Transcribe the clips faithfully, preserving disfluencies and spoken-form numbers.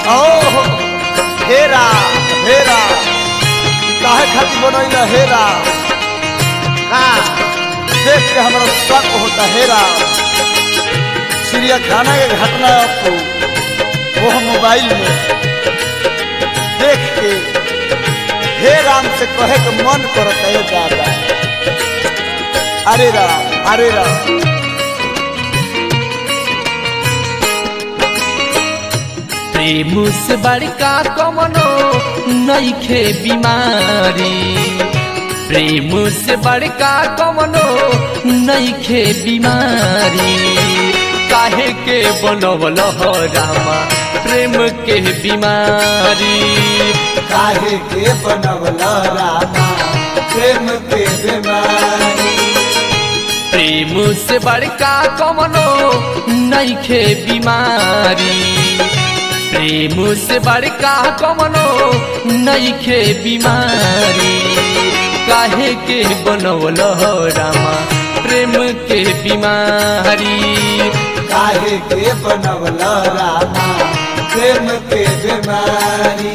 ओहो हेरा हेरा काहे खातिर बनैला हेरा हाँ देख के हमारा शक होता हेरा चिड़ियाखाना के घटना आपको वो मोबाइल में देख के हे राम से कहे के मन करता है दादा। अरे राम अरे राम प्रेम से बड़का कमनो नइखे बीमारी, प्रेम से बड़का कमनो नइखे बीमारी, काहे के बनवल हो रामा प्रेम के बीमारी, काहे के बनवल रामा प्रेम के बीमारी। प्रेम से बड़का कमनो नइखे बीमारी, प्रेम से बड़का कमनो नइखे बीमारी, काहे के बनवल हो रामा प्रेम के बीमारी, काहे के बनवल रामा प्रेम के बीमारी।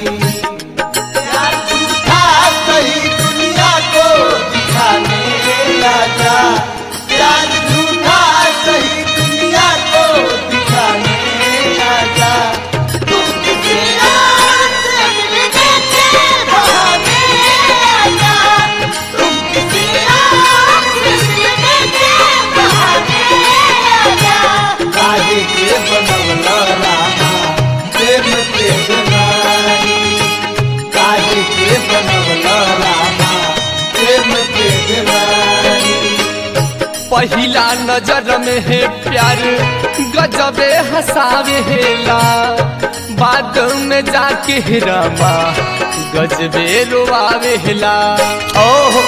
यार झूठा सही दुनिया को दिखाने आजा, यार झूठा सही दुनिया को दिखाने आजा, तुम किसी और से मिलने के बहाने आजा, तुम किसी और से मिलने के बहाने आजा, काहे के बनवल रामा प्रेम के बीमारी, काहे के बनवल रामा प्रेम के बीमारी। पहिला नजर में है प्यार गजबे हंसावे हेला, बाद में जाके रामा गजबे रोआवे हेला। ओहो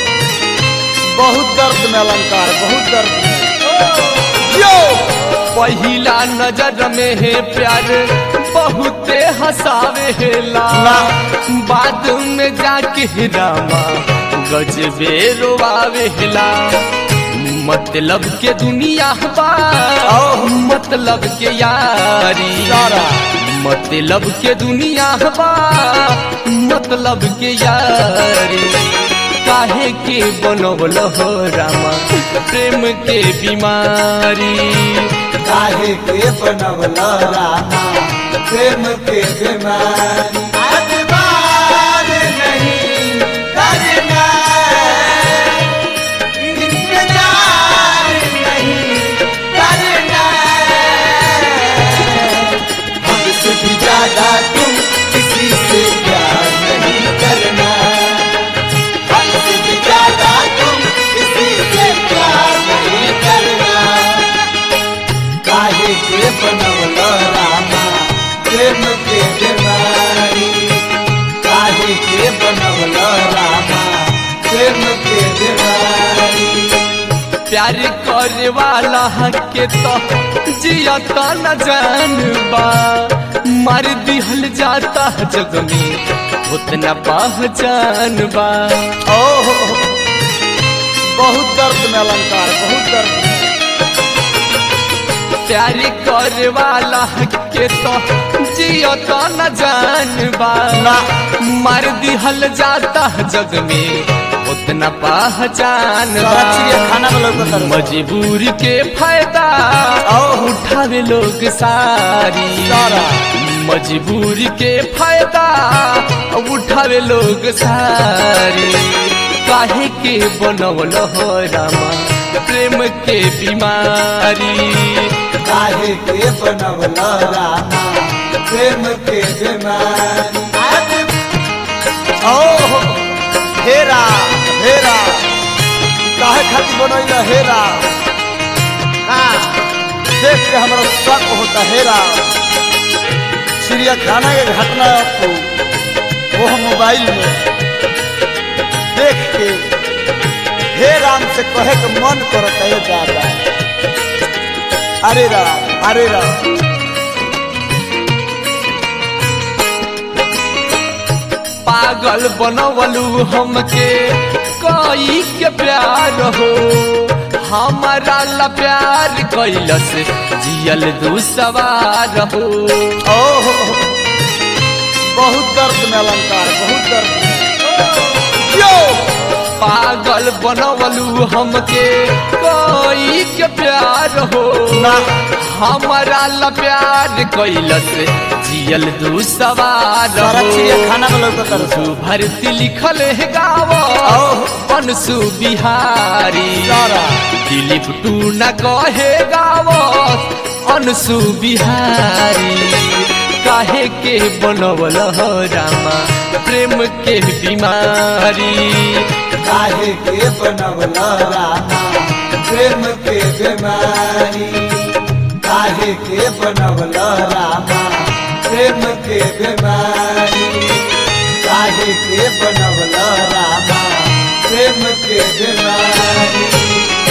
बहुत दर्द में अलंकार बहुत दर्द में यो पहिला नजर में है प्यार बहुते हंसावे हेला, बाद में जाके रामा गजबे रोआवे हेला। मतलब के दुनिया बा मतलब के यारी, मतलब के दुनिया बा मतलब के यारी, काहे के बनवल हो रामा प्रेम के बीमारी, काहे के बनवल रामा प्रेम के बीमारी। अतबार नहीं करना, इंतजार नहीं करना, हमसे भी ज्यादा तुम किसी से प्यार नहीं करना, हमसे भी ज्यादा तुम किसी से प्यार नहीं करना, काहे के बनवल रामा प्रेम के बीमारी, काहे के बनवल रामा प्रेम के बीमारी। प्यार करे वाला के तो जियता न जानबा, मार दिहल जाता जग में उतना पहचान बा। ओहो बहुत दर्द में अलंकार बहुत दर्द में प्यार करे वाला के तो जियता न जानबा, मार दिहल जाता जग में उतना पहचान बा। मजबूर के फायदा उठावे लोग सारी, मजबूर के फायदा उठावे लोग सारी, काहे के बनवल हो रामा प्रेम के बीमारी, काहे के बनवल रामा प्रेम के बीमारी। ओहो हेरा हेरा काहे खातिर बनैला हेरा हाँ देख के हमारा शक होता हेरा चिड़ियाखाना के घटना आपको वो मोबाइल में देख के हे राम से कहे के मन करता है दादा। अरे राम अरे राम पागल बनवलू हमके कोई के प्यार हो, हमारा ला प्यार कैलस जियल दू सवार हो। ओहो बहुत दर्द में अलंकार, बहुत दर्द में। यो पागल बनवलू हमके कोई के प्यार हो ना हमारा ला प्यार कैलस जियल दू सवार सारा हो चिड़िया खाना में लौकत रहे। तू भरती लिखल है गाव बनसु बिहारी सारा। दिलीप तू न कहे गाव अनसु बिहारी काहे के बनवल हो रामा प्रेम के बीमारी काहे के बनवला रामा प्रेम के बीमारी काहे के बनवला रामा प्रेम के बीमारी काहे के बनवला रामा प्रेम के बीमारी।